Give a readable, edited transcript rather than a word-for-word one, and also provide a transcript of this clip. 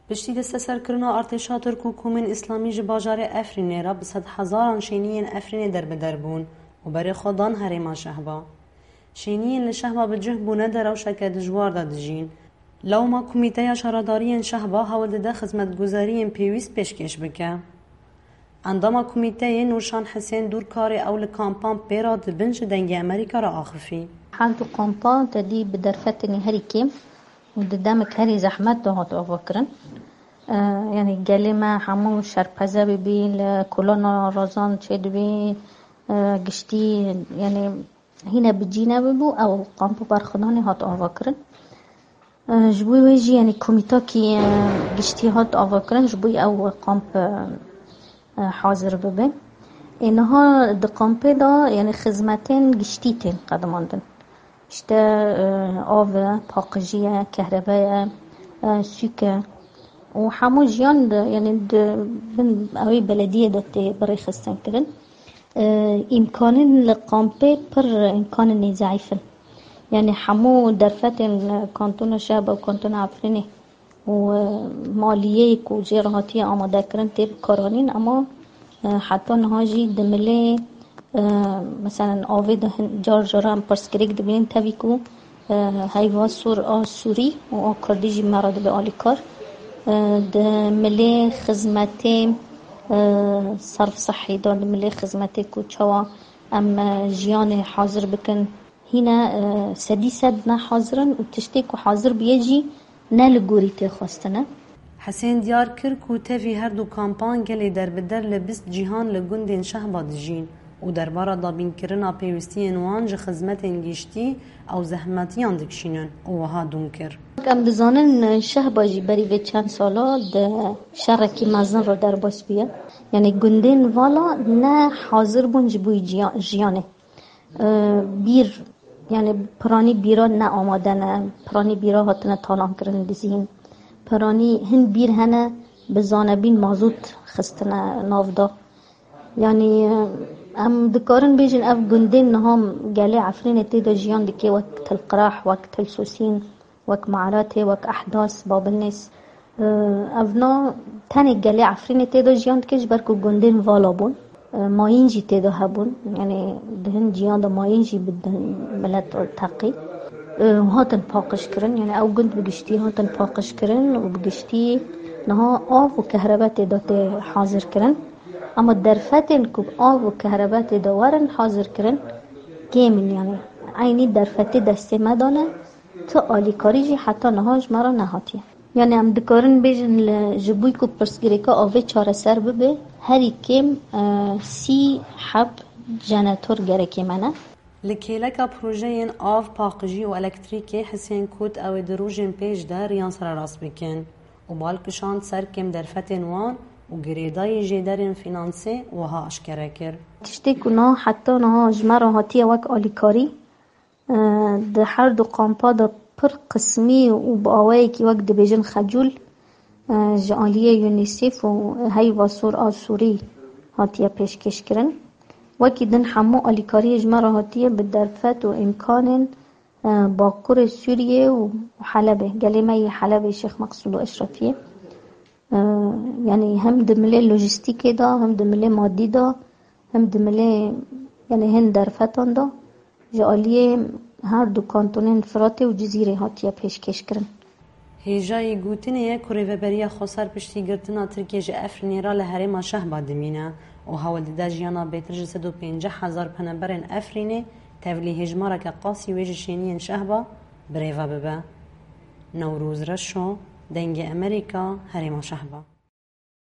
پشتی دست سرکردنا ارتشا ترک و کومن اسلامی جباجار افرین را به 100,000 شینین افرین در بدر بون و برای خودان هرما شهبا شینین لشهبا بجه بونه در روشک دجوار دادجین لو ما کمیته شهرداری شهبا حول ده خدمت گذاری پیوست پیشکش بکه اندام کمیته نورشان حسین دور کار اول کامپان پیرا دبنج دنگ امریکا را آخفی حال دو کامپان تدی بدرفتنی هری کم و دمک هری زحمت دهات آوکرن یعنی گلی ما همون شرپزه ببین کلون رازان چه ببین گشتی یعنی هنا بجینا ببو او قامپو برخدانی هات آوکرن جبوی ویجی یعنی کمیتا کی گشتی هات آوکرن جبوی او قامپ حاضر ببین اینها د قامپ دا یعنی خدمتین گشتی تین قدماندن işte آب پاکجیه کهربای سوکه و همو جیان یعنی بن اوی بلدیه داته برای خستن کردن امکان لقامپه پر امکان ضعیفن یعنی همو درفت کانتون شعب و کانتون عفرینه و مالیه کو جراحتی آماده کردن تیب کارانین اما حتی نهاجی دمله مثلا آوه ده جار جارم پرسکریک دبینین تاوی کو هیوا سور سوری و کردیجی مراد به آلی کار ده ملی خدمت صرف صحی داد ملی خدمت کو چوا ام جیان حاضر بکن هنا سدی سد نه حاضرن و تشتی کو حاضر بیجی نه لگوری تی خواستنه حسین دیار کر کو تفی هر دو کامپان گلی در بدر لبست جهان لگوندین شهبا دجین و درباره دابین کرنا پیوستی نوان ج خدمت گشتی او زحمتیان دکشینن و ها دون کر ام دزانن شهباجی بری و چند سالا ده شرکی مزن رو در باس بیه یعنی گندین والا نه حاضر بون جبوی جیانه بیر یعنی پرانی بیرا نه آمادنه پرانی بیرا هاتنه تالان کرن دزین پرانی هن بیر هنه بزانبین مازوت خستنه نافدا یعنی ام دکارن بیجن اف گندین نهم گلی عفرین تیدا جیان دکی وقت القراح وقت السوسین وقت معرات وقت احداث بابلنس افنا تانی گلی عفرین تیدا جیان دکیش برکو گندین والا بون ماینجی تیدا هبون یعنی دهن جیان دا ماینجی بدن ملت تقی هاتن پاقش کرن یعنی او گند بگشتی هاتن پاقش کرن و بگشتی نها آف و کهربا تیدا تی حاضر کرن اما درفتن که آب و کهربات دوارن حاضر کرن گیمن یعنی عینی درفتی دسته مدانه تو آلی کاری جی حتی نهاج مرا نهاتیه یعنی هم دکارن بیجن جبوی که پرسگیری که آوه چاره سر ببه هری کم 30 حب جناتور گرکی منه لکیلکا پروژه این آف پاقجی و الکتریکی حسین کود او دروژن پیش در یان سر راست بکن و بالکشان سر کم درفتن وان و گریدای جدارن فینانسی و ها اشکره کر تشتی کنه حتی نه جمره هاتی وک آلیکاری ده هر دو قامپا ده پر قسمی و باوی کی وک دبیجن خجول جالیه یونیسف و هی واسور آسوری هاتی پیشکش کرن وکی دن همو آلیکاری جمره هاتی به درفت و امکان باکور سوریه و حلبه گلیمه حلبه شیخ مقصود و اشرفیه یعنی هم دمله لوجستیکی دا هم دمله مادی دا هم دمله یعنی هن درفتان دا جالیه هر دو کانتونین فراته و جزیره هاتیه پیشکش کرن هیجای گوتنه کوری بریا خسر پشتی گرتنا ترکیه جه افرینی را لحرم شهبا دمینه و حول ده جیانا بیتر جه 150,000 پنبرن افرینی تولی هجماره که قاسی ویج شینین شهبا بریوه ببه نوروز رشو دنگ امریکا هرما شهبا